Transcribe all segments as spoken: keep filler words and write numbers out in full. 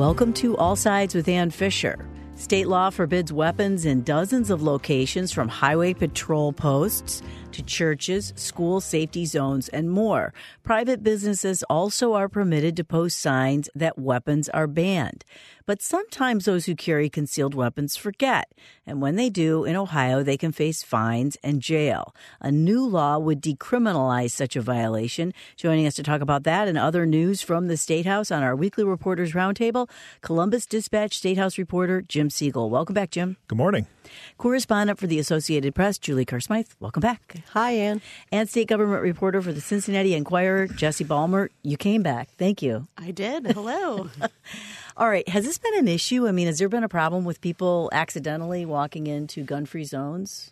Welcome to All Sides with Ann Fisher. State law forbids weapons in dozens of locations, from highway patrol posts to churches, school safety zones, and more. Private businesses also are permitted to post signs that weapons are banned. But sometimes those who carry concealed weapons forget. And when they do, in Ohio, they can face fines and jail. A new law would decriminalize such a violation. Joining us to talk about that and other news from the State House on our weekly Reporters Roundtable, Columbus Dispatch State House reporter Jim Siegel. Welcome back, Jim. Good morning. Correspondent for the Associated Press, Julie Kersmith. Welcome back. Hi, Ann. And state government reporter for the Cincinnati Enquirer, Jesse Balmer. You came back. Thank you. I did. Hello. All right. Has this been an issue? I mean, has there been a problem with people accidentally walking into gun-free zones?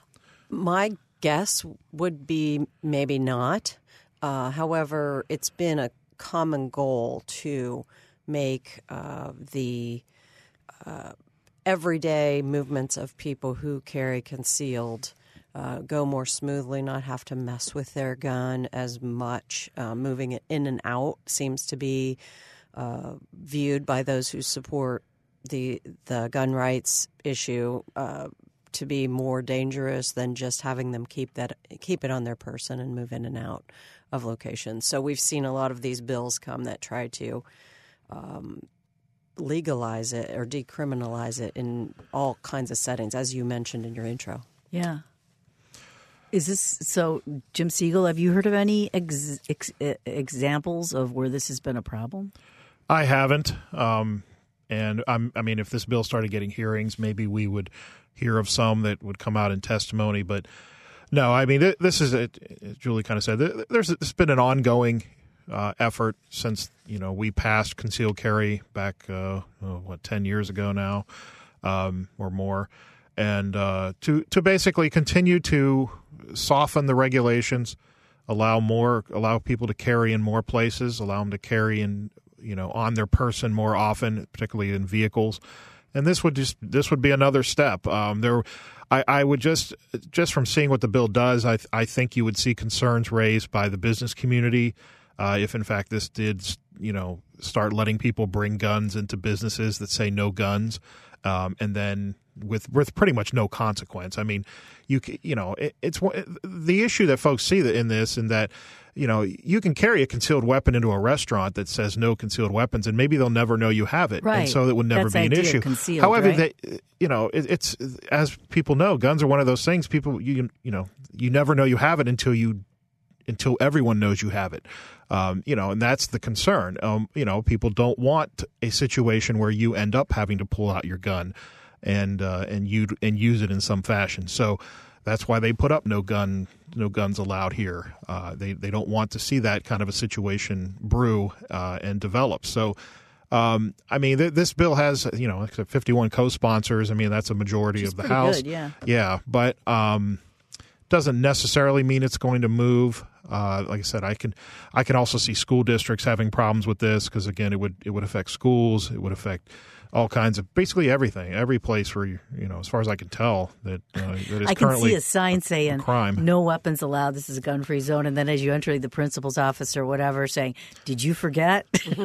My guess would be maybe not. Uh, however, it's been a common goal to make uh, the uh, everyday movements of people who carry concealed uh, go more smoothly, not have to mess with their gun as much. Uh, moving it in and out seems to be uh, viewed by those who support the the gun rights issue uh, to be more dangerous than just having them keep that keep it on their person and move in and out of locations. So we've seen a lot of these bills come that try to um, legalize it or decriminalize it in all kinds of settings, as you mentioned in your intro. Yeah. Is this so, Jim Siegel? Have you heard of any ex, ex, examples of where this has been a problem? I haven't. Um, and I'm, I mean, if this bill started getting hearings, maybe we would hear of some that would come out in testimony. But no, I mean, this is, as Julie kind of said, there's, there's been an ongoing uh, effort since, you know, we passed concealed carry back, uh, oh, what, ten years ago now um, or more. And uh, to, to basically continue to soften the regulations, allow more, allow people to carry in more places, allow them to carry in, you know, on their person more often, particularly in vehicles. And this would just this would be another step. Um, there, I, I would just just from seeing what the bill does, I I think you would see concerns raised by the business community uh, if in fact this did, you know, start letting people bring guns into businesses that say no guns, um, and then with with pretty much no consequence. I mean, you you know, it, it's the issue that folks see in this, and that, you know, you can carry a concealed weapon into a restaurant that says no concealed weapons, and maybe they'll never know you have it, right. And so it would never That's be an idea, issue. Concealed, However, right? they, you know, it, it's as people know, guns are one of those things. People, you you know, you never know you have it until you until everyone knows you have it. Um, you know, and that's the concern. Um, you know, people don't want a situation where you end up having to pull out your gun and uh, and you and use it in some fashion. So that's why they put up no gun, no guns allowed here. Uh, they they don't want to see that kind of a situation brew uh, and develop. So, um, I mean, th- this bill has, you know, fifty-one co-sponsors. I mean, that's a majority Which is of the pretty House. Good, yeah, yeah, but um, doesn't necessarily mean it's going to move. Uh, like I said, I can I can also see school districts having problems with this because, again, it would it would affect schools. It would affect all kinds of basically everything, every place where, you, you know, as far as I can tell, that, uh, that is I can currently see a sign saying a crime. No weapons allowed. This is a gun-free zone. And then as you enter the principal's office or whatever, saying, did you forget?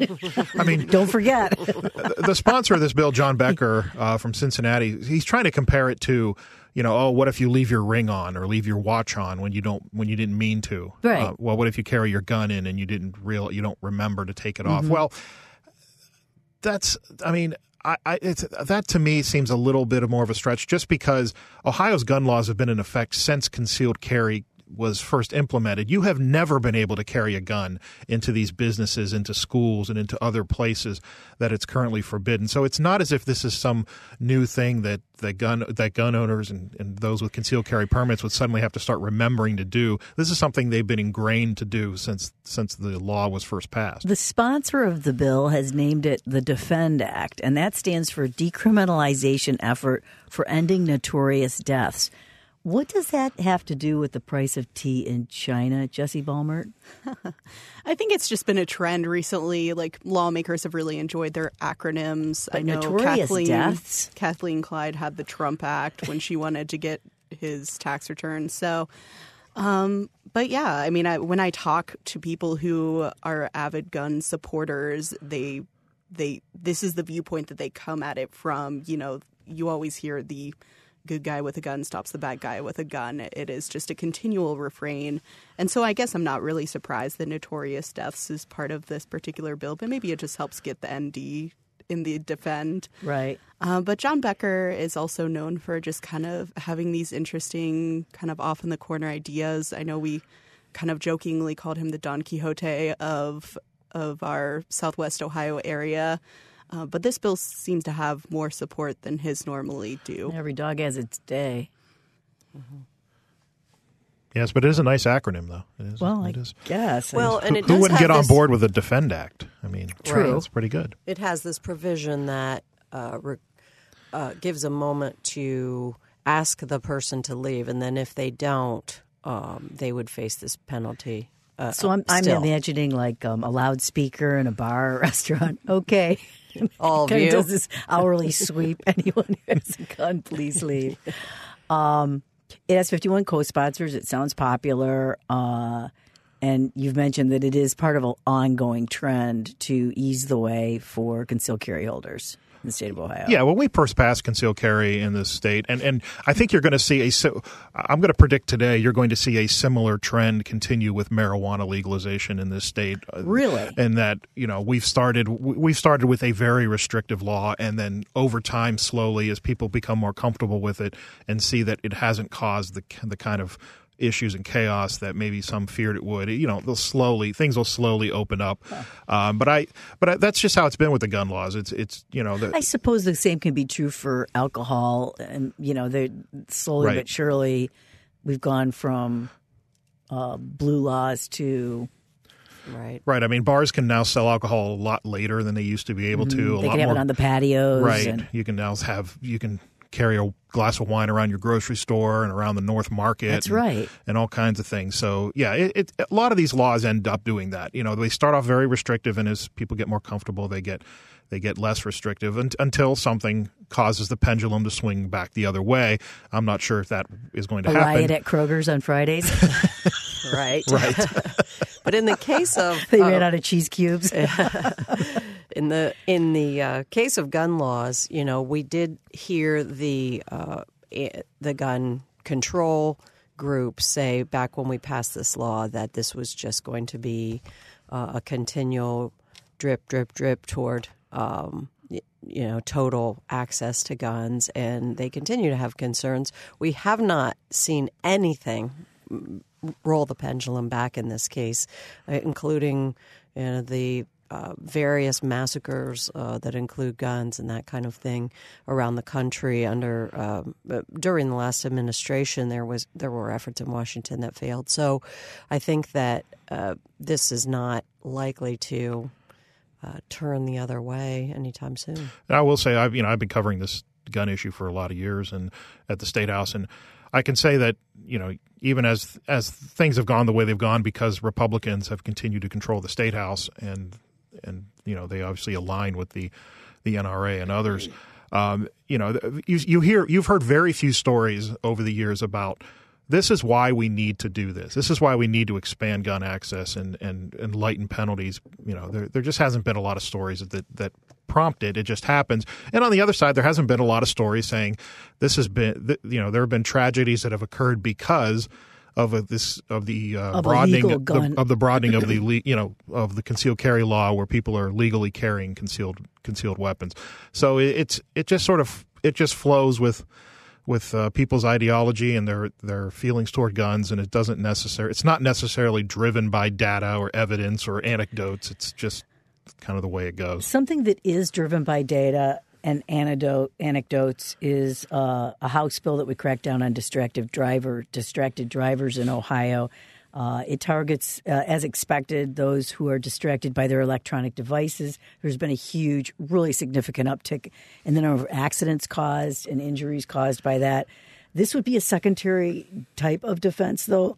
I mean, don't forget. The sponsor of this bill, John Becker uh, from Cincinnati, he's trying to compare it to, you know, oh, what if you leave your ring on or leave your watch on when you don't when you didn't mean to? Right. Uh, well, what if you carry your gun in and you didn't real you don't remember to take it Mm-hmm. off? Well, that's I mean. I, I, it's, that to me seems a little bit more of a stretch, just because Ohio's gun laws have been in effect since concealed carry was first implemented. You have never been able to carry a gun into these businesses, into schools, and into other places that it's currently forbidden. So it's not as if this is some new thing that, that gun that gun owners and, and those with concealed carry permits would suddenly have to start remembering to do. This is something they've been ingrained to do since since the law was first passed. The sponsor of the bill has named it the DEFEND Act, and that stands for Decriminalization Effort for Ending Notorious Deaths. What does that have to do with the price of tea in China, Jesse Balmert? I think it's just been a trend recently. Like, lawmakers have really enjoyed their acronyms. But I know notorious Kathleen, deaths? Kathleen Clyde had the Trump Act when she wanted to get his tax return. So, um, but yeah, I mean, I, when I talk to people who are avid gun supporters, they they this is the viewpoint that they come at it from. You know, you always hear the good guy with a gun stops the bad guy with a gun. It is just a continual refrain. And so I guess I'm not really surprised that Notorious Deaths is part of this particular bill, but maybe it just helps get the N D in the defend. Right. Uh, but John Becker is also known for just kind of having these interesting kind of off-in-the-corner ideas. I know we kind of jokingly called him the Don Quixote of of our Southwest Ohio area. Uh, but this bill seems to have more support than his normally do. Every dog has its day. Mm-hmm. Yes, but it is a nice acronym, though. It is, Well, it I is. guess. Well, and it Who does wouldn't have get on this- board with the Defend Act? I mean, True. That's pretty good. It has this provision that uh, re- uh, gives a moment to ask the person to leave, and then if they don't, um, they would face this penalty. Uh, So I'm, I'm still. imagining like um, a loudspeaker in a bar or restaurant. Okay. All of Kind you. of does this hourly sweep. Anyone who has a gun, please leave. Um, it has fifty-one co-sponsors. It sounds popular. Uh, and you've mentioned that it is part of an ongoing trend to ease the way for concealed carry holders in the state of Ohio. Yeah, when we first passed concealed carry in this state, and, and I think you're going to see a, so I'm going to predict today you're going to see a similar trend continue with marijuana legalization in this state. Really? And that, you know, we've started, we've started with a very restrictive law, and then over time, slowly, as people become more comfortable with it and see that it hasn't caused the the kind of issues and chaos that maybe some feared it would, you know, they'll slowly things will slowly open up. Um, but I, but I, that's just how it's been with the gun laws. It's, it's, you know, the, I suppose the same can be true for alcohol, and you know, they slowly Right. but surely we've gone from uh, blue laws to Right. right. I mean, bars can now sell alcohol a lot later than they used to be able to. A Mm-hmm. they lot can have more, it on the patios. right. And, You can now have you can carry a glass of wine around your grocery store and around the North Market. That's and, right. and all kinds of things. So yeah, it, it, a lot of these laws end up doing that. You know, they start off very restrictive, and as people get more comfortable, they get they get less restrictive un- until something causes the pendulum to swing back the other way. I'm not sure if that is going to a happen. riot at Kroger's on Fridays. Right. Right. But in the case of They uh, ran out of cheese cubes. in the in the uh, case of gun laws, you know, we did hear the uh, i- the gun control group say back when we passed this law that this was just going to be uh, a continual drip, drip, drip toward um, y- you know total access to guns, and they continue to have concerns. We have not seen anything roll the pendulum back in this case, uh, including you know, the uh, various massacres uh, that include guns and that kind of thing around the country. Under um, during the last administration, there was there were efforts in Washington that failed. So, I think that uh, this is not likely to uh, turn the other way anytime soon. And I will say, I've you know I've been covering this gun issue for a lot of years, and at the State House, and I can say that you know even as as things have gone the way they've gone, because Republicans have continued to control the State House, and and you know they obviously align with the the N R A and others. Um, you know, you, you hear you've heard very few stories over the years about this is why we need to do this. This is why we need to expand gun access and and, and lighten penalties. You know, there there just hasn't been a lot of stories that that prompt it. It just happens. And on the other side, there hasn't been a lot of stories saying this has been, you know, there have been tragedies that have occurred because of a, this of the uh, Of a broadening legal the, gun. of the broadening of the le- you know of the concealed carry law, where people are legally carrying concealed concealed weapons. So it, it's it just sort of it just flows with with uh, people's ideology and their their feelings toward guns, and it doesn't necessarily it's not necessarily driven by data or evidence or anecdotes. It's just kind of the way it goes. Something that is driven by data and anecdote, anecdotes is uh, a House bill that we cracked down on distracted driver distracted drivers in Ohio. Uh, it targets, uh, as expected, those who are distracted by their electronic devices. There's been a huge, really significant uptick in the number of accidents caused and injuries caused by that. This would be a secondary type of defense, though.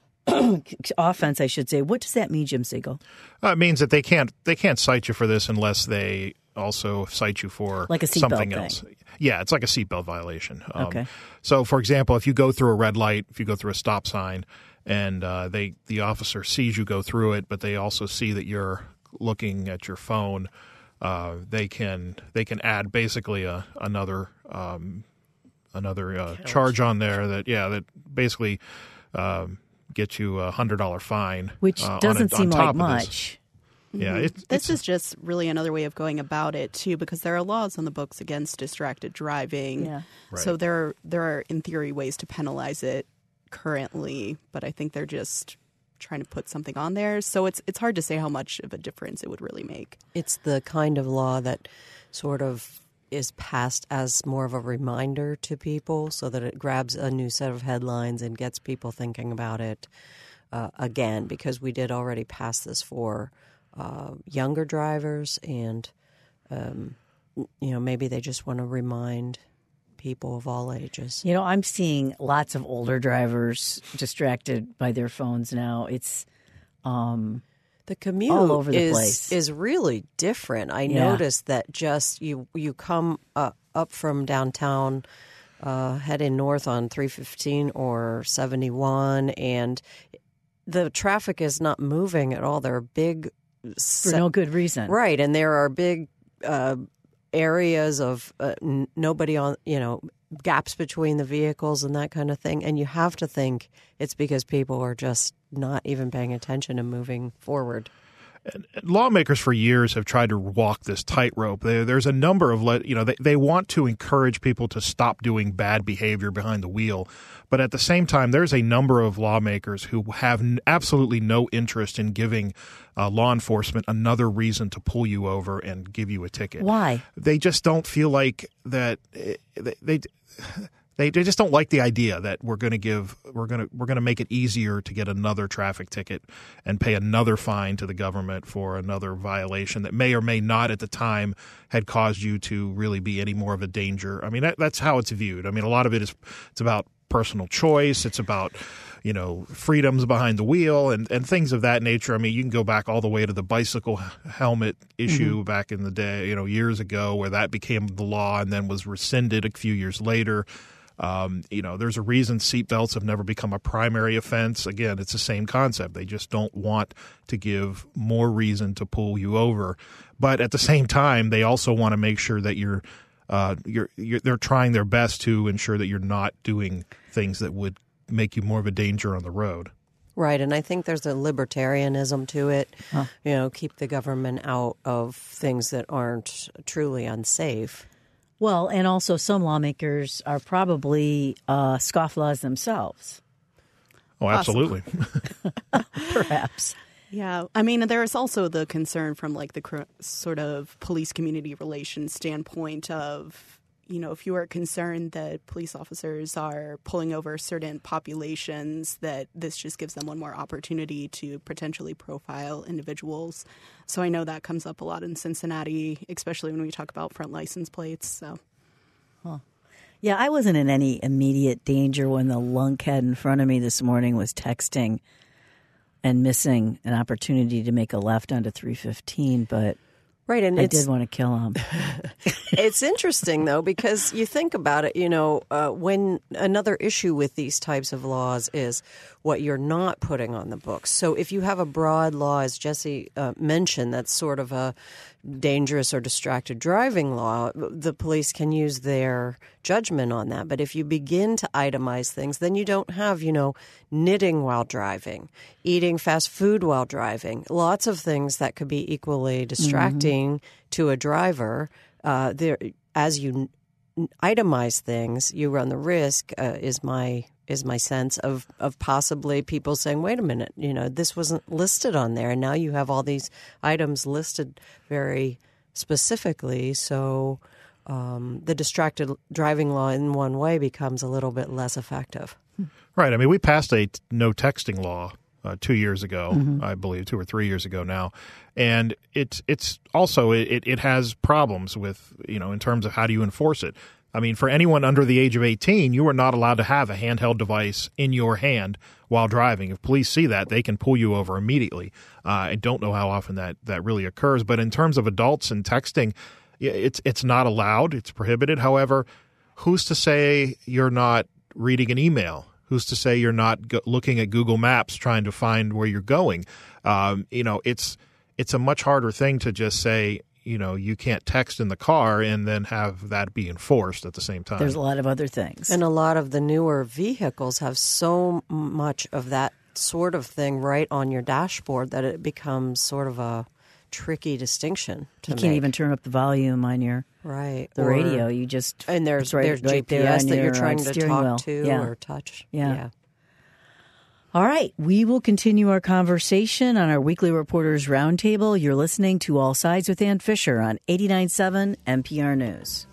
Offense, I should say. What does that mean, Jim Siegel? Uh, it means that they can't they can't cite you for this unless they also cite you for Like a seatbelt something thing. else. Yeah, it's like a seatbelt violation. Um, Okay. So, for example, if you go through a red light, if you go through a stop sign, and uh, they the officer sees you go through it, but they also see that you're looking at your phone, uh, they can they can add basically a another um, another uh, charge on there that yeah that basically um, gets you a hundred dollar fine, which uh, doesn't on a, on seem top like of much. This. Yeah, Mhm. it, this it's, is just really another way of going about it too, because there are laws on the books against distracted driving. Yeah. Right. So there, there are in theory ways to penalize it currently, but I think they're just trying to put something on there. So it's it's hard to say how much of a difference it would really make. It's the kind of law that sort of is passed as more of a reminder to people so that it grabs a new set of headlines and gets people thinking about it uh, again, because we did already pass this for uh, younger drivers, and um, you know, maybe they just want to remind people of all ages. You know, I'm seeing lots of older drivers distracted by their phones now. It's um, The commute all over the is place. is really different. I Yeah. noticed that just you you come uh, up from downtown, uh, heading north on three fifteen or seventy-one, and the traffic is not moving at all. There are big for no good reason. right, and there are big uh, areas of uh, n- nobody on, you know, gaps between the vehicles and that kind of thing. And you have to think it's because people are just not even paying attention and moving forward. Lawmakers for years have tried to walk this tightrope. There, there's a number of, le- you know, they, they want to encourage people to stop doing bad behavior behind the wheel. But at the same time, there's a number of lawmakers who have n- absolutely no interest in giving uh, law enforcement another reason to pull you over and give you a ticket. Why? They just don't feel like that. eh, They, they They they just don't like the idea that we're going to give we're going to we're going to make it easier to get another traffic ticket and pay another fine to the government for another violation that may or may not at the time had caused you to really be any more of a danger. I mean, that, that's how it's viewed. I mean, a lot of it is it's about personal choice. It's about, you know, freedoms behind the wheel and, and things of that nature. I mean, you can go back all the way to the bicycle helmet issue mm-hmm. back in the day, you know, years ago, where that became the law and then was rescinded a few years later. Um, you know, there's a reason seatbelts have never become a primary offense. Again, it's the same concept. They just don't want to give more reason to pull you over. But at the same time, they also want to make sure that you're, uh, you're, you're, they're trying their best to ensure that you're not doing things that would make you more of a danger on the road. Right, and I think there's a libertarianism to it. Huh. You know, keep the government out of things that aren't truly unsafe. Well, and also some lawmakers are probably uh, scofflaws themselves. Oh, absolutely. Perhaps. Yeah. I mean, there is also the concern from like the cr- sort of police community relations standpoint of, you know, if you are concerned that police officers are pulling over certain populations, that this just gives them one more opportunity to potentially profile individuals. So I know that comes up a lot in Cincinnati, especially when we talk about front license plates. So, huh. Yeah, I wasn't in any immediate danger when the lunkhead in front of me this morning was texting and missing an opportunity to make a left onto three fifteen, but right, and I it's, did want to kill him. It's interesting, though, because you think about it, you know, uh, when another issue with these types of laws is what you're not putting on the books. So if you have a broad law, as Jesse uh, mentioned, that's sort of a dangerous or distracted driving law, the police can use their judgment on that. But if you begin to itemize things, then you don't have, you know, knitting while driving, eating fast food while driving, lots of things that could be equally distracting mm-hmm. to a driver. Uh, there, as you itemize things, you run the risk, uh, is my is my sense of, of possibly people saying, wait a minute, you know, this wasn't listed on there. And now you have all these items listed very specifically. So um, the distracted driving law in one way becomes a little bit less effective. Right. I mean, we passed a t- no texting law uh, two years ago, mm-hmm. I believe, two or three years ago now. And it's it's also it, it has problems with, you know, in terms of how do you enforce it. I mean, for anyone under the age of eighteen, you are not allowed to have a handheld device in your hand while driving. If police see that, they can pull you over immediately. Uh, I don't know how often that, that really occurs. But in terms of adults and texting, it's it's not allowed. It's prohibited. However, who's to say you're not reading an email? Who's to say you're not go- looking at Google Maps trying to find where you're going? Um, you know, it's it's a much harder thing to just say, you know, you can't text in the car and then have that be enforced at the same time. There's a lot of other things. And a lot of the newer vehicles have so much of that sort of thing right on your dashboard that it becomes sort of a tricky distinction to You can't make. even turn up the volume on your right the or, radio. You just and there's it's right, there's right G P S there on that your, you're trying uh, to steering talk wheel. to Yeah. or touch. Yeah. yeah. All right, we will continue our conversation on our weekly Reporters Roundtable. You're listening to All Sides with Ann Fisher on eighty-nine point seven N P R News.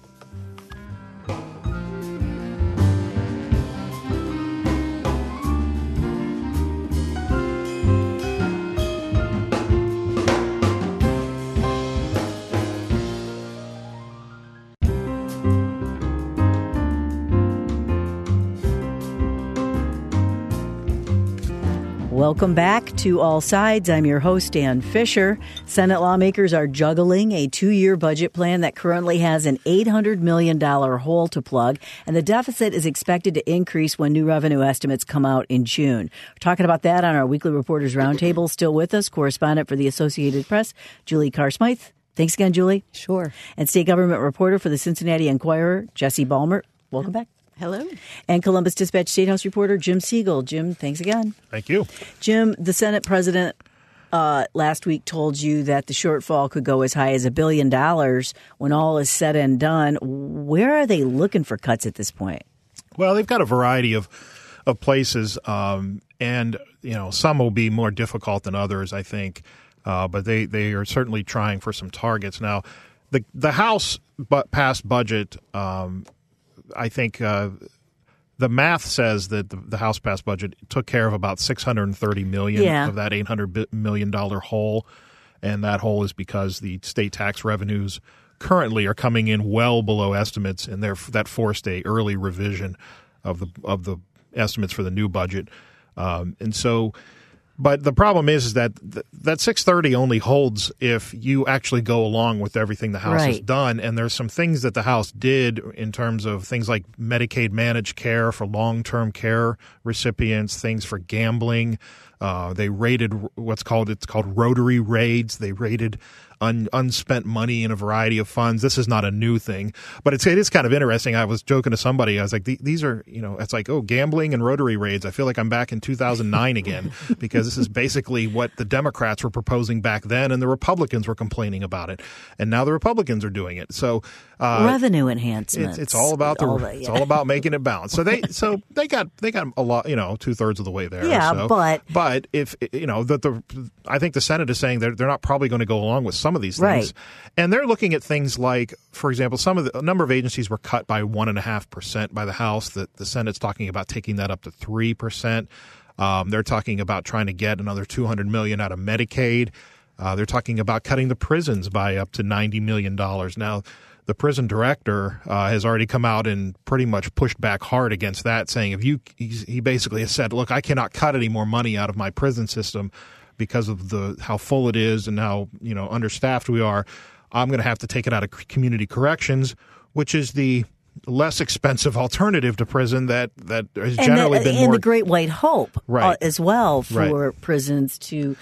Welcome back to All Sides. I'm your host, Ann Fisher. Senate lawmakers are juggling a two-year budget plan that currently has an eight hundred million dollars hole to plug, and the deficit is expected to increase when new revenue estimates come out in June. We're talking about that on our weekly Reporters Roundtable. Still with us, correspondent for the Associated Press, Julie Carr-Smythe. Thanks again, Julie. Sure. And state government reporter for the Cincinnati Enquirer, Jesse Balmer. Welcome back. Hello. And Columbus Dispatch State House reporter Jim Siegel. Jim, thanks again. Thank you. Jim, the Senate president uh, last week told you that the shortfall could go as high as a billion dollars when all is said and done. Where are they looking for cuts at this point? Well, they've got a variety of of places, um, and you know, some will be more difficult than others, I think. Uh, but they, they are certainly trying for some targets. Now, the the House bu- passed budget. Um, I think uh, the math says that the, the House passed budget took care of about six hundred thirty million Yeah. of that eight hundred million dollars hole, and that hole is because the state tax revenues currently are coming in well below estimates in their that forced a early revision of the of the estimates for the new budget, um, and so. But the problem is, is that th- that six thirty only holds if you actually go along with everything the House has Right. done. And there's some things that the House did in terms of things like Medicaid managed care for long-term care recipients, things for gambling. Uh, they raided what's called it's called rotary raids. They raided un, unspent money in a variety of funds. This is not a new thing, but it's it is kind of interesting. I was joking to somebody. I was like, these are you know, it's like oh, gambling and rotary raids. I feel like I'm back in two thousand nine again because this is basically what the Democrats were proposing back then, and the Republicans were complaining about it, and now the Republicans are doing it. So uh, Revenue enhancements. It's, it's all about the All that, it's yeah. all about making it balance. So they so they got they got a lot, you know, two thirds of the way there. Yeah, so. but- but if you know that the I think the Senate is saying they're they're not probably going to go along with some of these things, Right. and they're looking at things like, for example, some of the a number of agencies were cut by one and a half percent by the House. That the Senate's talking about taking that up to three percent. Um, they're talking about trying to get another two hundred million out of Medicaid. Uh, they're talking about cutting the prisons by up to ninety million dollars. Now, the prison director uh, has already come out and pretty much pushed back hard against that, saying if you he's, he basically has said, look, I cannot cut any more money out of my prison system because of the how full it is and how you know understaffed we are. I'm going to have to take it out of community corrections, which is the less expensive alternative to prison that that has and generally the, been and more the Great White Hope Right. uh, as well for Right. prisons to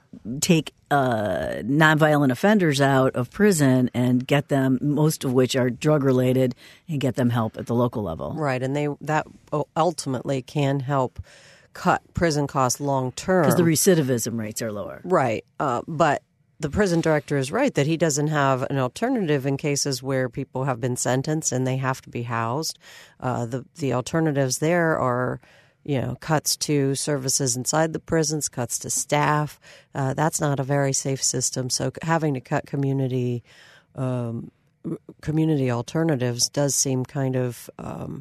take uh, nonviolent offenders out of prison and get them, most of which are drug related, and get them help at the local level. Right, and they that ultimately can help cut prison costs long term. Because the recidivism rates are lower. Right, uh, but the prison director is right that he doesn't have an alternative in cases where people have been sentenced and they have to be housed. Uh, the the alternatives there are, you know, cuts to services inside the prisons, cuts to staff. Uh, that's not a very safe system. So having to cut community um, community alternatives does seem kind of um,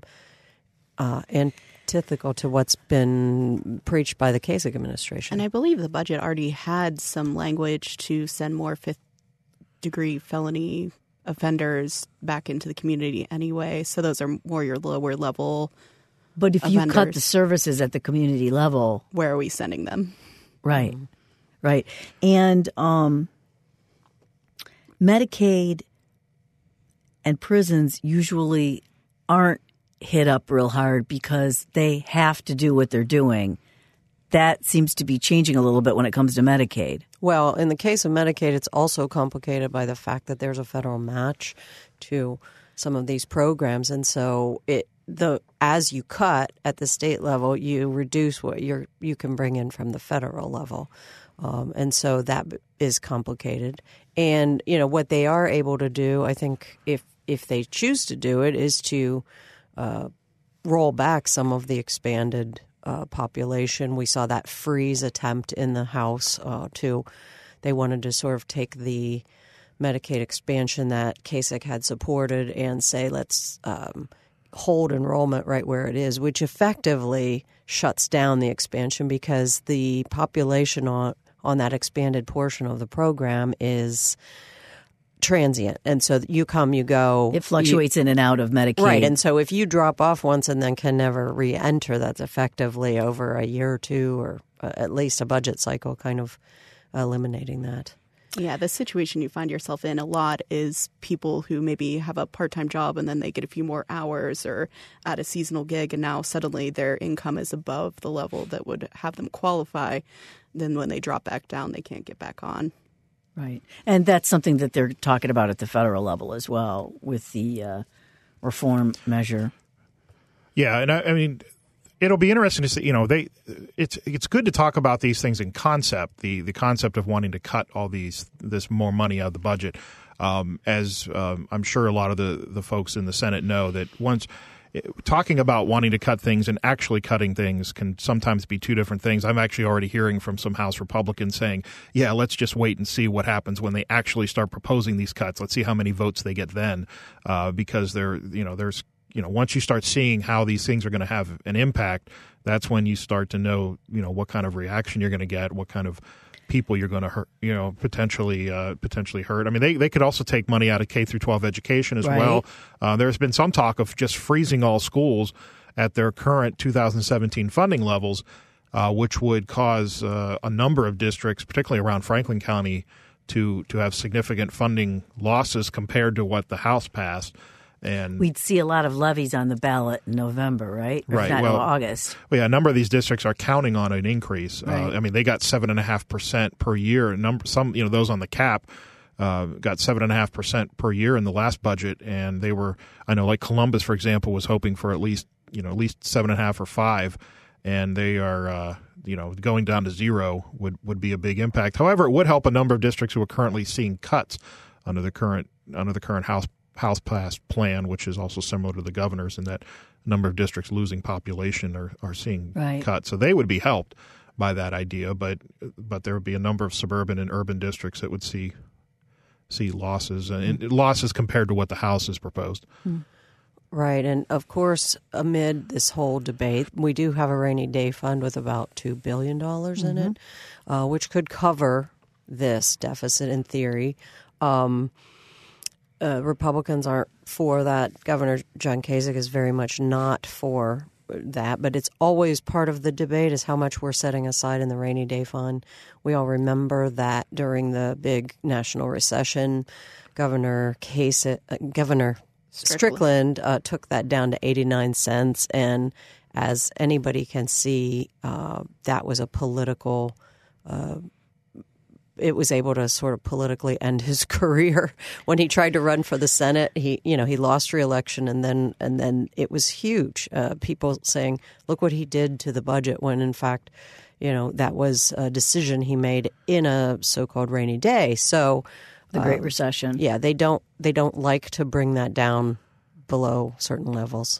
uh, antithetical to what's been preached by the Kasich administration. And I believe the budget already had some language to send more fifth degree felony offenders back into the community anyway. So those are more your lower level. But if you cut Offenders. the services at the community level, Where are we sending them? right, right. And um, Medicaid and prisons usually aren't hit up real hard because they have to do what they're doing that seems to be changing a little bit when it comes to Medicaid. Well, in the case of Medicaid, it's also complicated by the fact that there's a federal match to some of these programs, and so it the as you cut at the state level, you reduce what you you can bring in from the federal level, um, and so that is complicated. And you know what they are able to do, I think, if if they choose to do it, is to uh, roll back some of the expanded uh, population. We saw that freeze attempt in the House uh, to they wanted to sort of take the Medicaid expansion that Kasich had supported and say, let's um, hold enrollment right where it is, which effectively shuts down the expansion because the population on, on that expanded portion of the program is transient. And so you come, you go. It fluctuates you, in and out of Medicaid. Right. And so if you drop off once and then can never re-enter, that's effectively over a year or two or uh, at least a budget cycle kind of eliminating that. Yeah, the situation you find yourself in a lot is people who maybe have a part-time job and then they get a few more hours or at a seasonal gig, and now suddenly their income is above the level that would have them qualify. Then when they drop back down, they can't get back on. Right. And that's something that they're talking about at the federal level as well with the uh, reform measure. Yeah, and I, I mean, it'll be interesting to see, you know, they it's it's good to talk about these things in concept, the the concept of wanting to cut all these this more money out of the budget. Um, as um, I'm sure a lot of the, the folks in the Senate know that once talking about wanting to cut things and actually cutting things can sometimes be two different things. I'm actually already hearing from some House Republicans saying, yeah, let's just wait and see what happens when they actually start proposing these cuts. Let's see how many votes they get then, uh, because they're, you know, there's You know, once you start seeing how these things are going to have an impact, that's when you start to know, you know, what kind of reaction you're going to get, what kind of people you're going to hurt, you know, potentially uh, potentially hurt. I mean, they, they could also take money out of K through twelve education as right. well. Uh, there's been some talk of just freezing all schools at their current two thousand seventeen funding levels, uh, which would cause uh, a number of districts, particularly around Franklin County, to to have significant funding losses compared to what the House passed. And we'd see a lot of levies on the ballot in November, right? Or right. Not well, in August. Well, yeah, a number of these districts are counting on an increase. Right. Uh, I mean, they got seven and a half percent per year. Number some, you know, those on the cap uh, got seven and a half percent per year in the last budget, and they were. I know, like Columbus, for example, was hoping for at least you know at least seven and a half or five, and they are. Uh, you know, going down to zero would, would be a big impact. However, it would help a number of districts who are currently seeing cuts under the current under the current House. House passed plan, which is also similar to the governor's, in that a number of districts losing population are, are seeing right. cuts. So they would be helped by that idea, but but there would be a number of suburban and urban districts that would see see losses, and mm. losses compared to what the House has proposed. Mm. Right, and of course, amid this whole debate, we do have a rainy day fund with about two billion dollars mm-hmm. in it, uh, which could cover this deficit in theory. Um Uh, Republicans aren't for that. Governor John Kasich is very much not for that, but it's always part of the debate is how much we're setting aside in the rainy day fund. We all remember that during the big national recession, Governor Kasich, uh, Governor Strickland, Strickland uh, took that down to eighty-nine cents, and as anybody can see, uh, that was a political uh it was able to sort of politically end his career. When he tried to run for the Senate, he, you know, he lost re-election, and then and then it was huge. Uh, people saying, "Look what he did to the budget," when in fact, you know, that was a decision he made in a so-called rainy day. So, the Great uh, Recession. Yeah, they don't they don't like to bring that down below certain levels.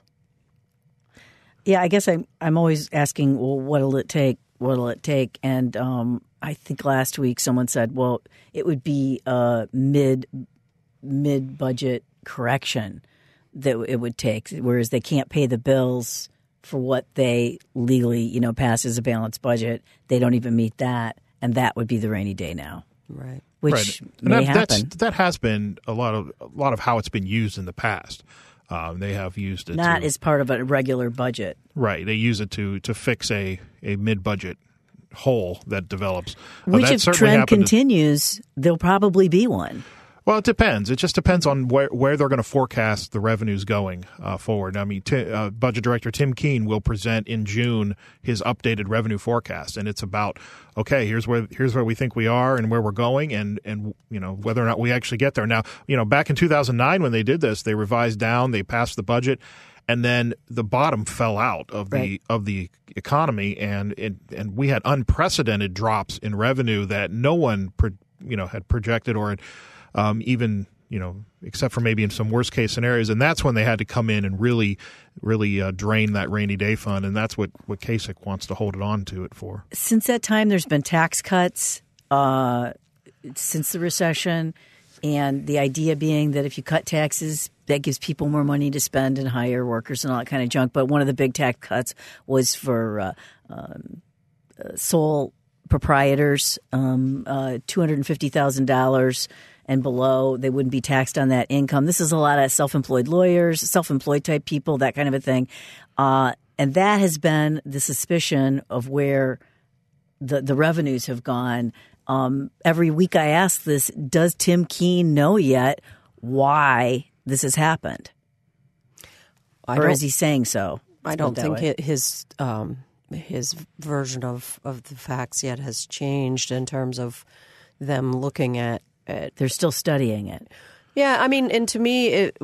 Yeah, I guess I'm I'm always asking, well, what'll it take? What'll it take? And um, I think last week someone said, well, it would be a mid mid budget correction that it would take, whereas they can't pay the bills for what they legally, you know, pass as a balanced budget. They don't even meet that, and that would be the rainy day now, right? Which right. may that, happen. That's, that has been a lot of a lot of how it's been used in the past. Um, they have used it not to, as part of a regular budget, right? They use it to to fix a, a mid budget hole that develops. Which, uh, that if trend continues, to, there'll probably be one. Well, it depends. It just depends on where, where they're going to forecast the revenues going uh, forward. I mean, t- uh, Budget Director Tim Keene will present in June his updated revenue forecast, and it's about, okay, here's where here's where we think we are and where we're going, and and you know whether or not we actually get there. Now, you know, back in two thousand nine when they did this, they revised down, they passed the budget, and then the bottom fell out of the right. of the economy, and it, and we had unprecedented drops in revenue that no one pro- you know had projected or had. Um, even, you know, except for maybe in some worst case scenarios. And that's when they had to come in and really, really uh, drain that rainy day fund. And that's what, what Kasich wants to hold it on to it for. Since that time, there's been tax cuts uh, since the recession. And the idea being that if you cut taxes, that gives people more money to spend and hire workers and all that kind of junk. But one of the big tax cuts was for uh, um, uh, sole proprietors, um, uh, two hundred fifty thousand dollars and below. They wouldn't be taxed on that income. This is a lot of self-employed lawyers, self-employed type people, that kind of a thing. Uh, and that has been the suspicion of where the, the revenues have gone. Um, every week I ask this, does Tim Keene know yet why this has happened? I or is he saying so? I don't think way. his um, his version of, of the facts yet has changed in terms of them looking at it. They're still studying it. Yeah, I mean, and to me, it,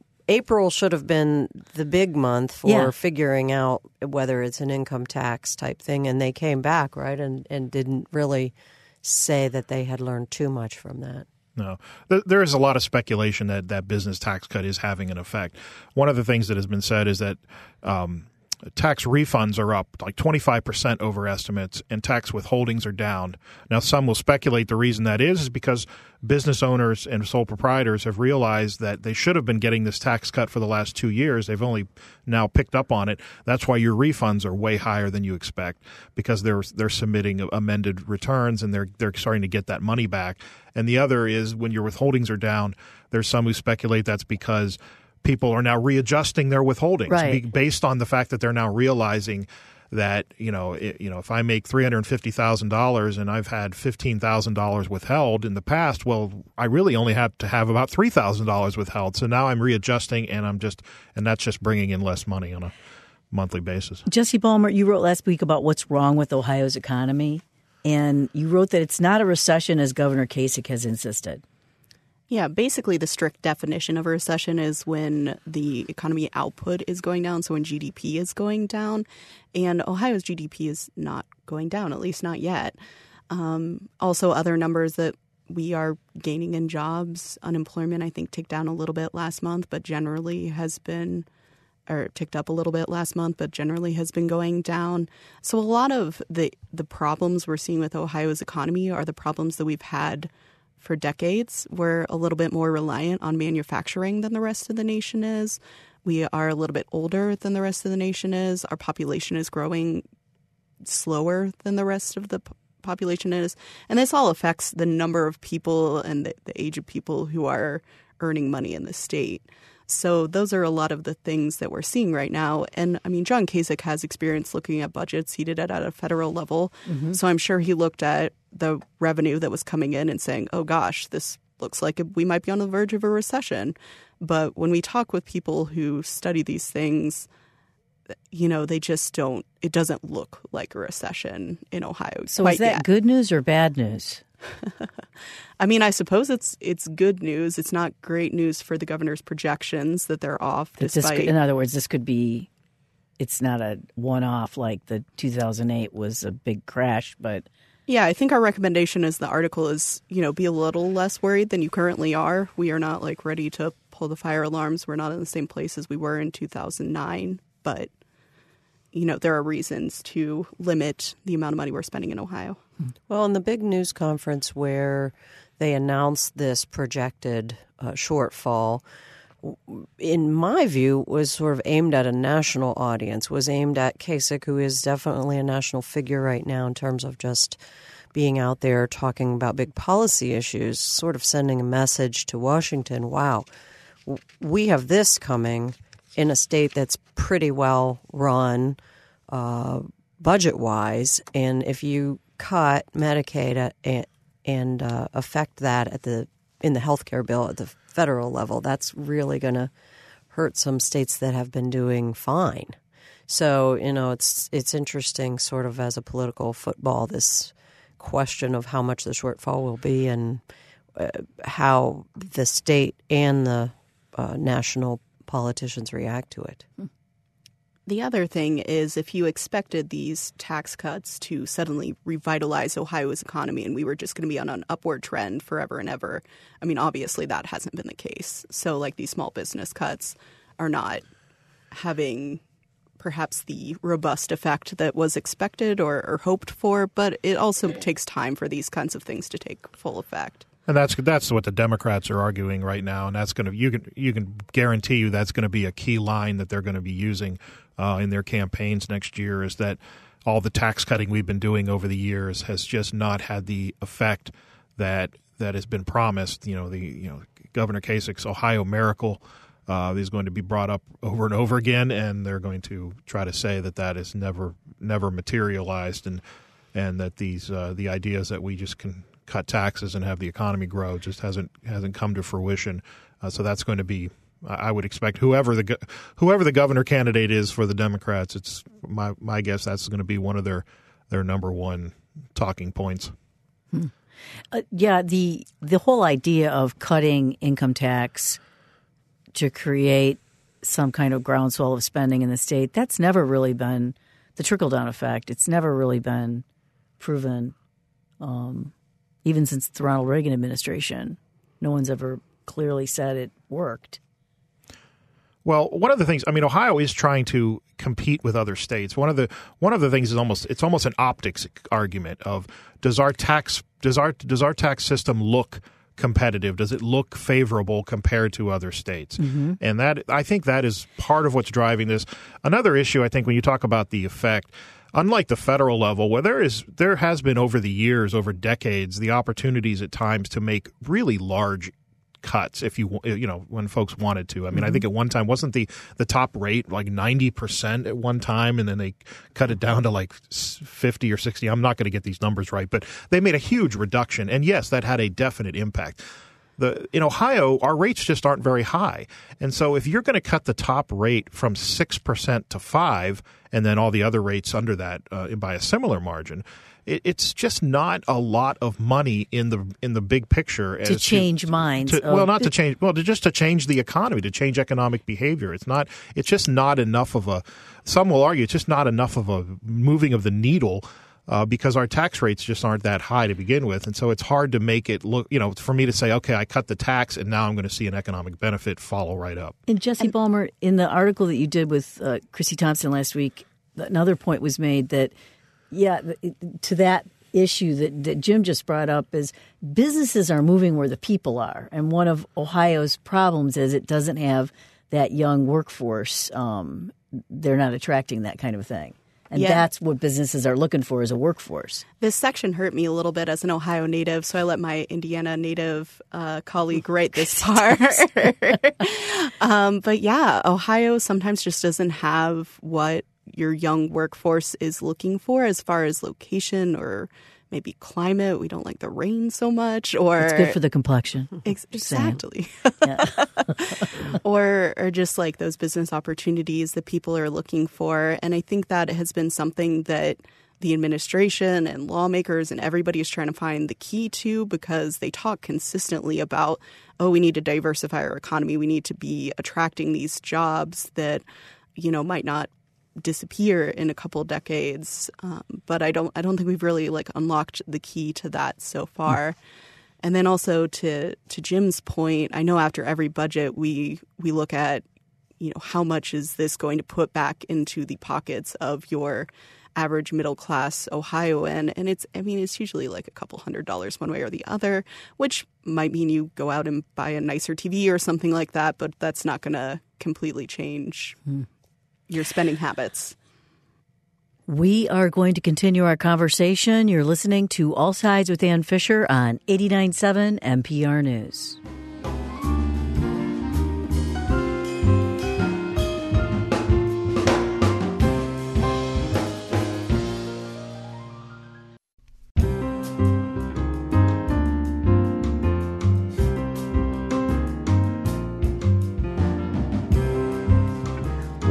April should have been the big month for yeah. figuring out whether it's an income tax type thing, and they came back, right, and, and didn't really say that they had learned too much from that. No. There is a lot of speculation that that business tax cut is having an effect. One of the things that has been said is that um, tax refunds are up like twenty-five percent over estimates, and tax withholdings are down. Now, some will speculate the reason that is is because business owners and sole proprietors have realized that they should have been getting this tax cut for the last two years. They've only now picked up on it. That's why your refunds are way higher than you expect, because they're they're submitting amended returns and they're they're starting to get that money back. And the other is when your withholdings are down, there's some who speculate that's because people are now readjusting their withholdings right. based on the fact that they're now realizing that, you know, it, you know, if I make three hundred fifty thousand dollars and I've had fifteen thousand dollars withheld in the past, well, I really only have to have about three thousand dollars withheld. So now I'm readjusting, and I'm just, and that's just bringing in less money on a monthly basis. Jesse Balmer, you wrote last week about what's wrong with Ohio's economy, and you wrote that it's not a recession as Governor Kasich has insisted. Yeah, basically the strict definition of a recession is when the economy output is going down, so when G D P is going down. And Ohio's G D P is not going down, at least not yet. Um, also, other numbers that we are gaining in jobs, unemployment, I think, ticked down a little bit last month, but generally has been, or ticked up a little bit last month, but generally has been going down. So a lot of the, the problems we're seeing with Ohio's economy are the problems that we've had for decades. We're a little bit more reliant on manufacturing than the rest of the nation is. We are a little bit older than the rest of the nation is. Our population is growing slower than the rest of the p- population is. And this all affects the number of people and the, the age of people who are earning money in the state. So those are a lot of the things that we're seeing right now. And I mean, John Kasich has experience looking at budgets. He did it at a federal level. Mm-hmm. So I'm sure he looked at the revenue that was coming in and saying, oh, gosh, this looks like we might be on the verge of a recession. But when we talk with people who study these things, you know, they just don't, it doesn't look like a recession in Ohio. So is that yet. good news or bad news? I mean, I suppose it's it's good news. It's not great news for the governor's projections that they're off. That despite... this could, in other words, this could be, it's not a one-off like the two thousand eight was a big crash, but... Yeah, I think our recommendation is the article is, you know, be a little less worried than you currently are. We are not, like, ready to pull the fire alarms. We're not in the same place as we were in two thousand nine, but, you know, there are reasons to limit the amount of money we're spending in Ohio. Well, in the big news conference where they announced this projected uh, shortfall, in my view, was sort of aimed at a national audience, was aimed at Kasich, who is definitely a national figure right now in terms of just being out there talking about big policy issues, sort of sending a message to Washington, wow, we have this coming in a state that's pretty well run uh, budget-wise, and if you cut Medicaid and, and uh, affect that at the in the healthcare bill at the federal level, that's really going to hurt some states that have been doing fine. So, you know, it's it's interesting sort of as a political football, this question of how much the shortfall will be and uh, how the state and the uh, national politicians react to it. The other thing is if you expected these tax cuts to suddenly revitalize Ohio's economy and we were just going to be on an upward trend forever and ever, I mean, obviously that hasn't been the case. So like these small business cuts are not having perhaps the robust effect that was expected or, or hoped for, but it also takes time for these kinds of things to take full effect. And that's that's what the Democrats are arguing right now, and that's going to you can you can guarantee you that's going to be a key line that they're going to be using uh, in their campaigns next year. Is that all the tax cutting we've been doing over the years has just not had the effect that that has been promised. You know, the you know Governor Kasich's Ohio Miracle uh, is going to be brought up over and over again, and they're going to try to say that that is never never materialized, and and that these uh, the ideas that we just can cut taxes and have the economy grow just hasn't hasn't come to fruition. Uh, so that's going to be, I would expect, whoever the whoever the governor candidate is for the Democrats, it's my my guess that's going to be one of their their number one talking points. Hmm. Uh, yeah, the the whole idea of cutting income tax to create some kind of groundswell of spending in the state, that's never really been the trickle down effect. It's never really been proven. Um, Even since the Ronald Reagan administration, no one's ever clearly said it worked. Well, one of the things, I mean, Ohio is trying to compete with other states. One of the one of the things is almost it's almost an optics argument of does our tax does our does our tax system look competitive? Does it look favorable compared to other states? Mm-hmm. And that I think that is part of what's driving this. Another issue, I think, when you talk about the effect. Unlike the federal level, where there is there has been over the years, over decades, the opportunities at times to make really large cuts if you you know when folks wanted to. I mean, mm-hmm. I think at one time wasn't the the top rate like ninety percent at one time, and then they cut it down to like fifty or sixty. I'm not going to get these numbers right, but they made a huge reduction, and yes, that had a definite impact. The, in Ohio, our rates just aren't very high. And so if you're going to cut the top rate from six percent to five and then all the other rates under that uh, by a similar margin, it, it's just not a lot of money in the in the big picture. To as change to, minds. To, well, not to change – well, to just to change the economy, to change economic behavior. It's not – it's just not enough of a – some will argue it's just not enough of a moving of the needle Uh, because our tax rates just aren't that high to begin with. And so it's hard to make it look, you know, for me to say, okay, I cut the tax and now I'm going to see an economic benefit follow right up. And Jesse and, Balmer, in the article that you did with uh, Chrissy Thompson last week, another point was made that, yeah, to that issue that, that Jim just brought up is businesses are moving where the people are. And one of Ohio's problems is it doesn't have that young workforce. Um, they're not attracting that kind of thing. And yeah. that's what businesses are looking for as a workforce. This section hurt me a little bit as an Ohio native, so I let my Indiana native uh, colleague write this part. um, but yeah, Ohio sometimes just doesn't have what your young workforce is looking for as far as location or maybe climate. We don't like the rain so much. Or it's good for the complexion. Ex- exactly. or or just like those business opportunities that people are looking for. And I think that has been something that the administration and lawmakers and everybody is trying to find the key to, because they talk consistently about, oh, we need to diversify our economy. We need to be attracting these jobs that, you know, might not disappear in a couple decades, um, but I don't. I don't think we've really like unlocked the key to that so far. Mm. And then also to to Jim's point, I know after every budget we we look at, you know, how much is this going to put back into the pockets of your average middle class Ohioan, and it's I mean it's usually like a couple hundred dollars one way or the other, which might mean you go out and buy a nicer T V or something like that, but that's not going to completely change Mm. your spending habits. We are going to continue our conversation. You're listening to All Sides with Ann Fisher on eighty-nine point seven N P R News.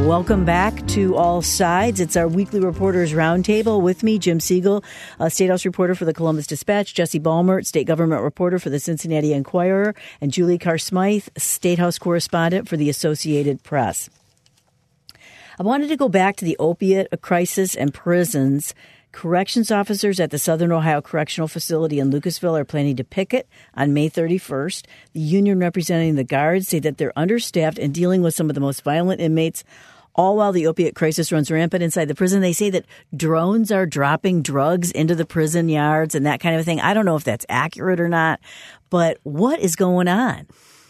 Welcome back to All Sides. It's our weekly Reporters Roundtable. With me, Jim Siegel, a State House reporter for the Columbus Dispatch, Jesse Balmert, state government reporter for the Cincinnati Enquirer, and Julie Carr-Smythe, State House correspondent for the Associated Press. I wanted to go back to the opiate crisis and prisons. Corrections officers at the Southern Ohio Correctional Facility in Lucasville are planning to picket on May thirty-first. The union representing the guards say that they're understaffed and dealing with some of the most violent inmates, all while the opiate crisis runs rampant inside the prison. They say that drones are dropping drugs into the prison yards and that kind of thing. I don't know if that's accurate or not, but what is going on?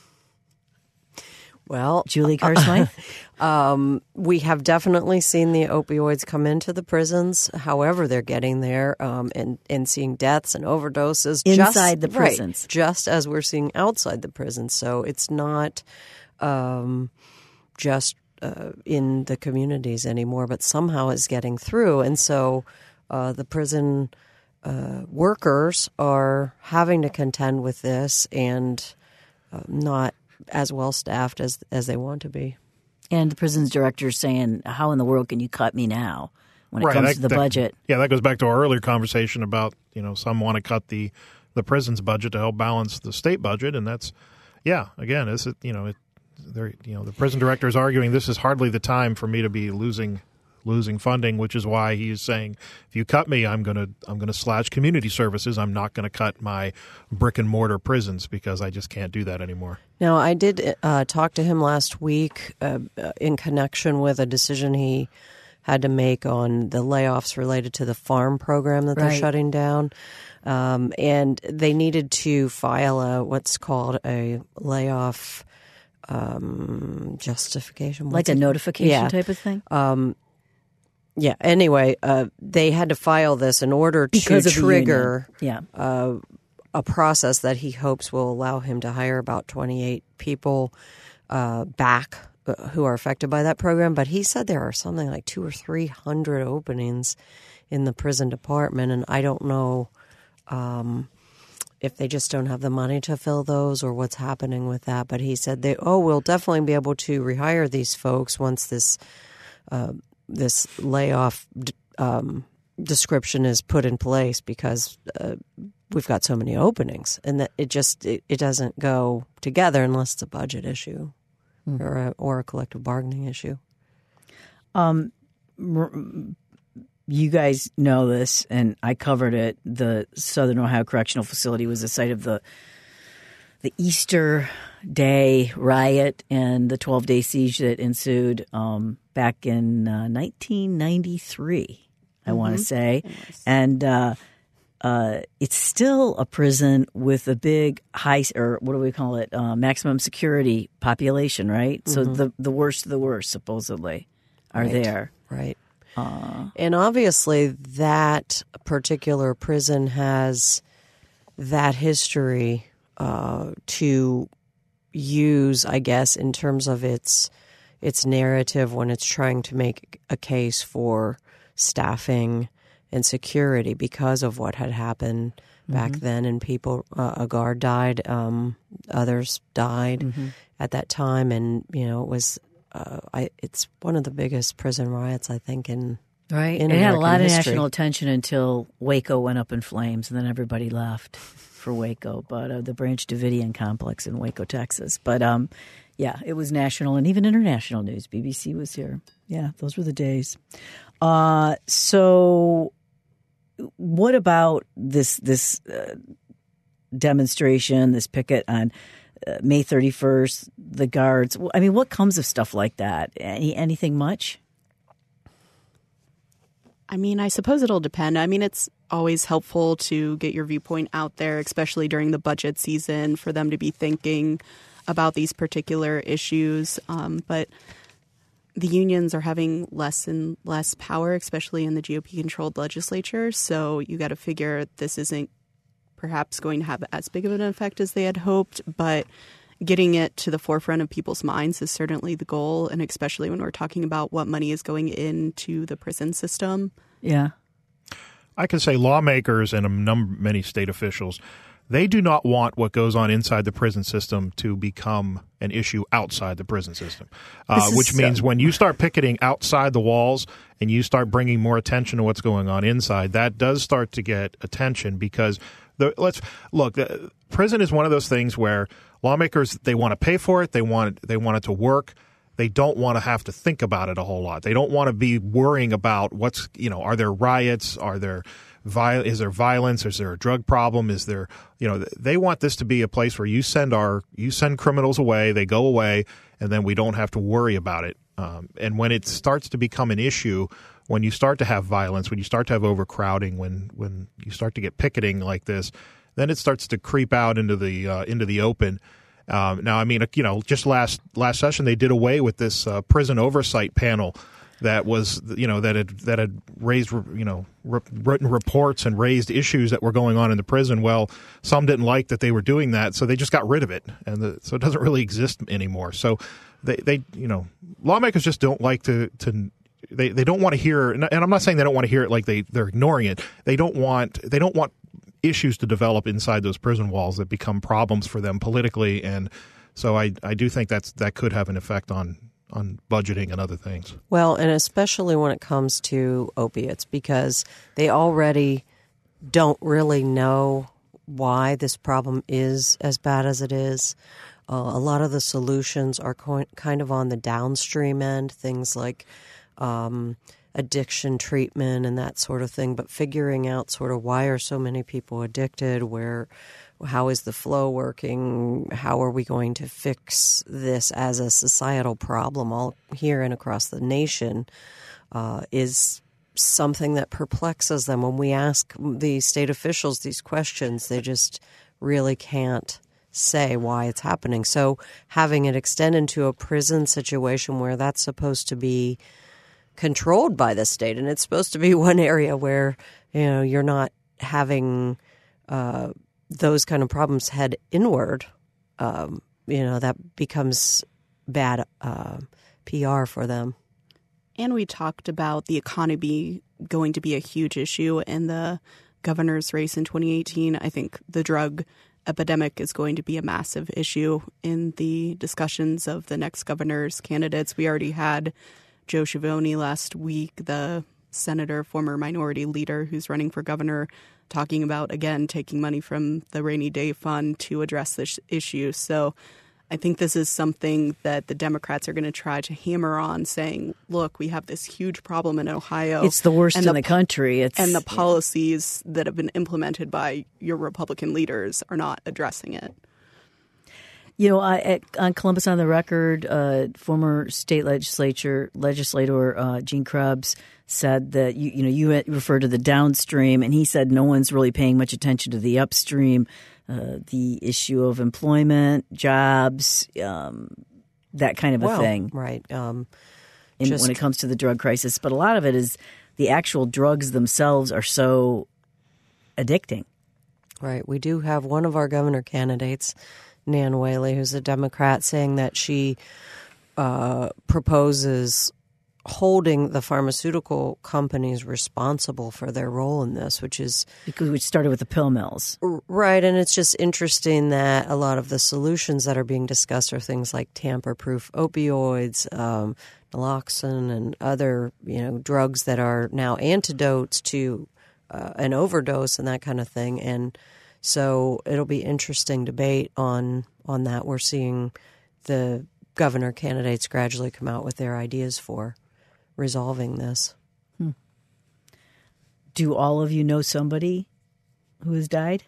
Well, Julie Carr-Smythe? um, we have definitely seen the opioids come into the prisons. However, they're getting there um, and, and seeing deaths and overdoses. Inside just, the prisons. Right, just as we're seeing outside the prisons. So it's not um, just uh, in the communities anymore, but somehow it's getting through. And so uh, the prison uh, workers are having to contend with this and uh, not as well staffed as as they want to be. And the prisons director is saying, how in the world can you cut me now when it right, comes that, to the that, budget? Yeah, that goes back to our earlier conversation about, you know, some want to cut the, the prison's budget to help balance the state budget. And that's, yeah, again, this is, you know, it, they're, you know, the prison director is arguing this is hardly the time for me to be losing losing funding, which is why he's saying, if you cut me, I'm going to I'm going to slash community services. I'm not going to cut my brick and mortar prisons because I just can't do that anymore. Now, I did uh, talk to him last week uh, in connection with a decision he had to make on the layoffs related to the farm program that they're Right. shutting down. Um, and they needed to file a what's called a layoff um, justification. Like What's a it? notification Yeah. type of thing? Um, yeah. Anyway, uh, they had to file this in order Because to of the trigger union. Yeah. uh, a process that he hopes will allow him to hire about twenty-eight people uh, back uh, who are affected by that program. But he said there are something like two or three hundred openings in the prison department, and I don't know um, if they just don't have the money to fill those or what's happening with that. But he said they oh we'll definitely be able to rehire these folks once this uh, this layoff um, description is put in place because uh, we've got so many openings, and that it just it, it doesn't go together unless it's a budget issue mm-hmm. or a, or a collective bargaining issue. Um, you guys know this, and I covered it. The Southern Ohio Correctional Facility was the site of the the Easter Day riot and the twelve-day siege that ensued um, back in uh, nineteen ninety-three, I mm-hmm. want to say. Yes. And uh, uh, it's still a prison with a big high, or what do we call it, uh, maximum security population, right? Mm-hmm. So the, the worst of the worst, supposedly, are right. there. Right. Uh, and obviously that particular prison has that history uh, to use, I guess, in terms of its its narrative when it's trying to make a case for staffing and security because of what had happened mm-hmm. back then. And people, uh, a guard died, um, others died mm-hmm. at that time, and you know it was. Uh, I, it's one of the biggest prison riots, I think, in right. In it American had a lot history. of national attention until Waco went up in flames, and then everybody left for Waco. But uh, the Branch Davidian complex in Waco, Texas. But um, yeah, it was national and even international news. B B C was here. Yeah, those were the days. Uh, so, what about this this uh, demonstration, this picket on Uh, May thirty-first, the guards? I mean, what comes of stuff like that? Any, anything much? I mean, I suppose it'll depend. I mean, it's always helpful to get your viewpoint out there, especially during the budget season, for them to be thinking about these particular issues. Um, but the unions are having less and less power, especially in the G O P-controlled legislature. So you got to figure this isn't perhaps going to have as big of an effect as they had hoped, but getting it to the forefront of people's minds is certainly the goal, and especially when we're talking about what money is going into the prison system. Yeah. I can say lawmakers and a number, many state officials, They do not want what goes on inside the prison system to become an issue outside the prison system, uh, which means so- when you start picketing outside the walls and you start bringing more attention to what's going on inside, that does start to get attention because the, let's look, the, prison is one of those things where lawmakers, they want to pay for it. They want they want it to work. They don't want to have to think about it a whole lot. They don't want to be worrying about what's, you know, are there riots? Are there Is there violence? Is there a drug problem? Is there, you know, they want this to be a place where you send our, you send criminals away, they go away, and then we don't have to worry about it. Um, and when it starts to become an issue, when you start to have violence, when you start to have overcrowding, when when you start to get picketing like this, then it starts to creep out into the uh, into the open. Um, now, I mean, you know, just last last session they did away with this uh, prison oversight panel. That was, you know, that had that had raised, you know, re- written reports and raised issues that were going on in the prison. Well, some didn't like that they were doing that, so they just got rid of it, and the, so it doesn't really exist anymore. So they, they, you know, lawmakers just don't like to to they, they don't want to hear, and I'm not saying they don't want to hear it like they they're ignoring it. They don't want they don't want issues to develop inside those prison walls that become problems for them politically, and so I I do think that's that could have an effect on. on budgeting and other things. Well, and especially when it comes to opiates, because they already don't really know why this problem is as bad as it is. Uh, a lot of the solutions are co- kind of on the downstream end, things like um, addiction treatment and that sort of thing, but figuring out sort of why are so many people addicted, where how is the flow working? How are we going to fix this as a societal problem all here and across the nation uh, is something that perplexes them. When we ask the state officials these questions, they just really can't say why it's happening. So having it extend into a prison situation where that's supposed to be controlled by the state, and it's supposed to be one area where, you know, you're not having uh, those kind of problems head inward, um, you know, that becomes bad uh, P R for them. And we talked about the economy going to be a huge issue in the governor's race in twenty eighteen. I think the drug epidemic is going to be a massive issue in the discussions of the next governor's candidates. We already had Joe Schiavone last week, the senator, former minority leader who's running for governor, talking about, again, taking money from the rainy day fund to address this issue. So I think this is something that the Democrats are going to try to hammer on, saying, look, we have this huge problem in Ohio. It's the worst in the, the country. It's, and the policies yeah. that have been implemented by your Republican leaders are not addressing it. You know, I, at, on Columbus on the Record, uh, former state legislature legislator uh, Gene Krebs said that, you, you know, you referred to the downstream, and he said no one's really paying much attention to the upstream, uh, the issue of employment, jobs, um, that kind of a well, thing. Right. Um, in, just, when it comes to the drug crisis. But a lot of it is the actual drugs themselves are so addicting. Right. We do have one of our governor candidates, Nan Whaley, who's a Democrat, saying that she uh, proposes holding the pharmaceutical companies responsible for their role in this, which is... Because we started with the pill mills. Right, and it's just interesting that a lot of the solutions that are being discussed are things like tamper-proof opioids, um, naloxone, and other, you know, drugs that are now antidotes to uh, an overdose and that kind of thing. And so it'll be interesting debate on on that. We're seeing the governor candidates gradually come out with their ideas for resolving this. Hmm. Do all of you know somebody who has died?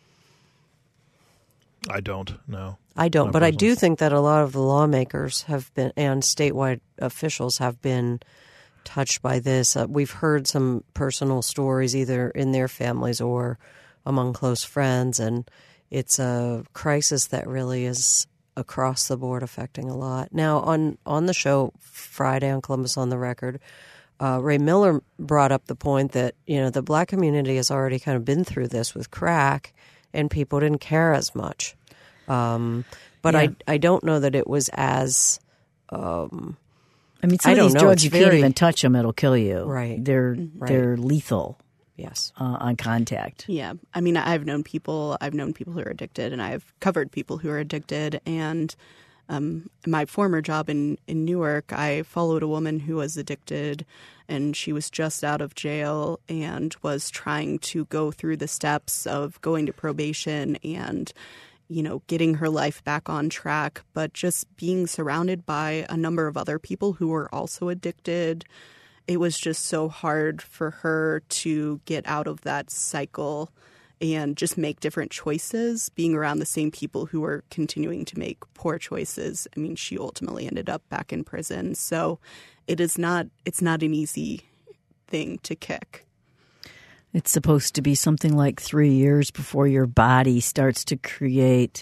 I don't know. I don't, Not but personally. I do think that a lot of the lawmakers have been, and statewide officials have been touched by this. Uh, we've heard some personal stories either in their families or among close friends, and it's a crisis that really is across the board affecting a lot. Now, on, on the show Friday on Columbus on the Record, uh, Ray Miller brought up the point that, you know, the black community has already kind of been through this with crack, and people didn't care as much. Um, but yeah. I, I don't know that it was as... Um, I mean, some I of don't these know. drugs, It's you very, can't even touch them. It'll kill you. Right. They're, right. they're lethal. Yes. uh, on contact. Yeah. I mean, I've known people, I've known people who are addicted, and I've covered people who are addicted. And um, my former job in, in Newark, I followed a woman who was addicted, and she was just out of jail and was trying to go through the steps of going to probation and, you know, getting her life back on track, but just being surrounded by a number of other people who were also addicted. It was just so hard for her to get out of that cycle and just make different choices, being around the same people who were continuing to make poor choices. I mean, she ultimately ended up back in prison. So it is not, it's not an easy thing to kick. It's supposed to be something like three years before your body starts to create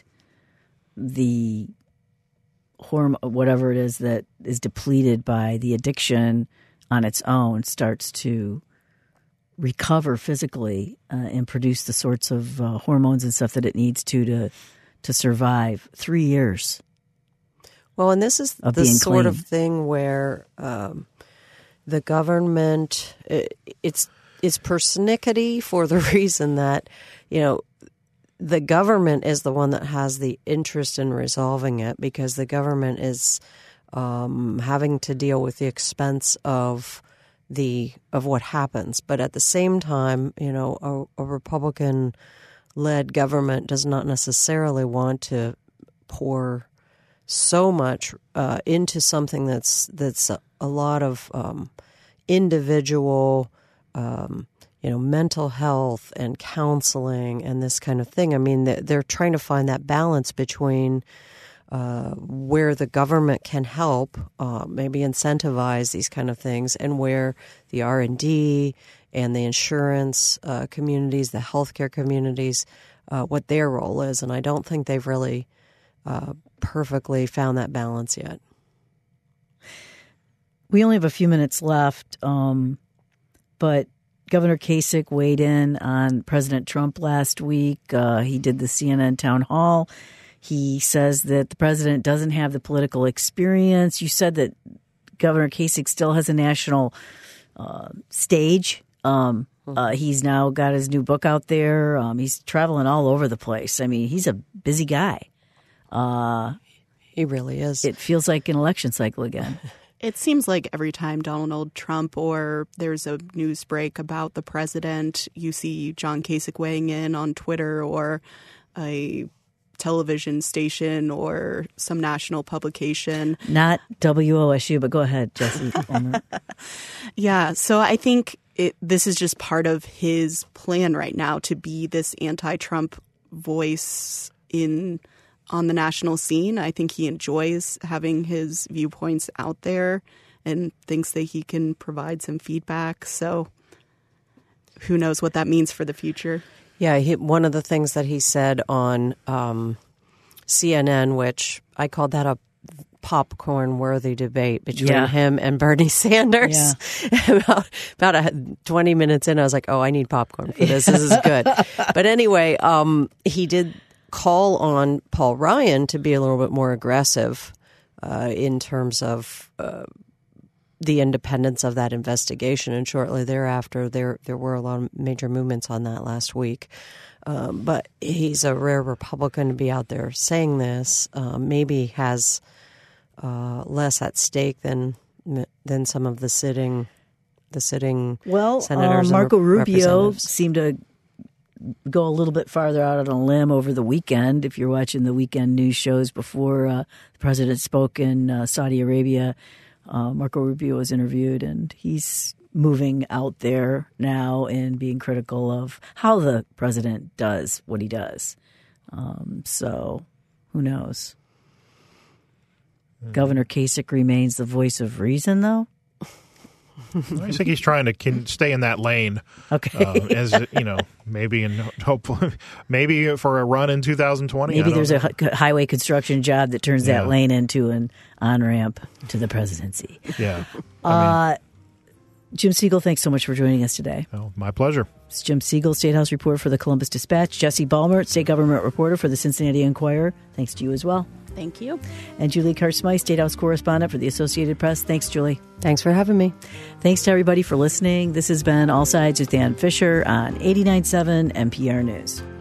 the hormone, whatever it is that is depleted by the addiction on its own, starts to recover physically uh, and produce the sorts of uh, hormones and stuff that it needs to to to survive. Three years. Well, and this is of the being sort clean. of thing where um, the government it, it's it's persnickety for the reason that, you know, the government is the one that has the interest in resolving it, because the government is um, having to deal with the expense of the of what happens. But at the same time, you know, a, a Republican-led government does not necessarily want to pour so much uh, into something that's that's a, a lot of um, individual, um, you know, mental health and counseling and this kind of thing. I mean, they're, they're trying to find that balance between uh, where the government can help, uh, maybe incentivize these kind of things, and where the R and D and the insurance uh, communities, the healthcare communities, uh, what their role is. And I don't think they've really uh, perfectly found that balance yet. We only have a few minutes left, um, but Governor Kasich weighed in on President Trump last week. Uh, he did the C N N town hall. He says that the president doesn't have the political experience. You said that Governor Kasich still has a national uh, stage. Um, uh, he's now got his new book out there. Um, he's traveling all over the place. I mean, he's a busy guy. Uh, he really is. It feels like an election cycle again. It seems like every time Donald Trump or there's a news break about the president, you see John Kasich weighing in on Twitter or a television station or some national publication. Not W O S U, but go ahead, Jesse. Yeah, so I think it, this is just part of his plan right now to be this anti-Trump voice in on the national scene. I think he enjoys having his viewpoints out there and thinks that he can provide some feedback. So who knows what that means for the future. Yeah, he, one of the things that he said on um, C N N, which I called that a popcorn-worthy debate between yeah. him and Bernie Sanders. Yeah. about about a, twenty minutes in, I was like, oh, I need popcorn for this. This is good. But anyway, um, he did call on Paul Ryan to be a little bit more aggressive uh, in terms of uh, the independence of that investigation. And shortly thereafter, there there were a lot of major movements on that last week. Um, but he's a rare Republican to be out there saying this. Uh, maybe has uh, less at stake than than some of the sitting the sitting well, senators. Uh, Marco and Rubio seemed to go a little bit farther out on a limb over the weekend. If you're watching the weekend news shows before uh, the president spoke in uh, Saudi Arabia, uh, Marco Rubio was interviewed, and he's moving out there now and being critical of how the president does what he does. Um, so who knows? Mm. Governor Kasich remains the voice of reason, though. I think he's trying to can stay in that lane. Okay, uh, as you know, maybe and hopefully, maybe for a run in two thousand twenty. Maybe there's know. a highway construction job that turns yeah. that lane into an on ramp to the presidency. Yeah. I mean, uh, Jim Siegel, thanks so much for joining us today. Oh, my pleasure. It's Jim Siegel, State House reporter for the Columbus Dispatch. Jesse Balmer, state government reporter for the Cincinnati Enquirer. Thanks to you as well. Thank you. And Julie Karstmeier, State House correspondent for the Associated Press. Thanks, Julie. Thanks for having me. Thanks to everybody for listening. This has been All Sides with Dan Fisher on eighty-nine point seven N P R News.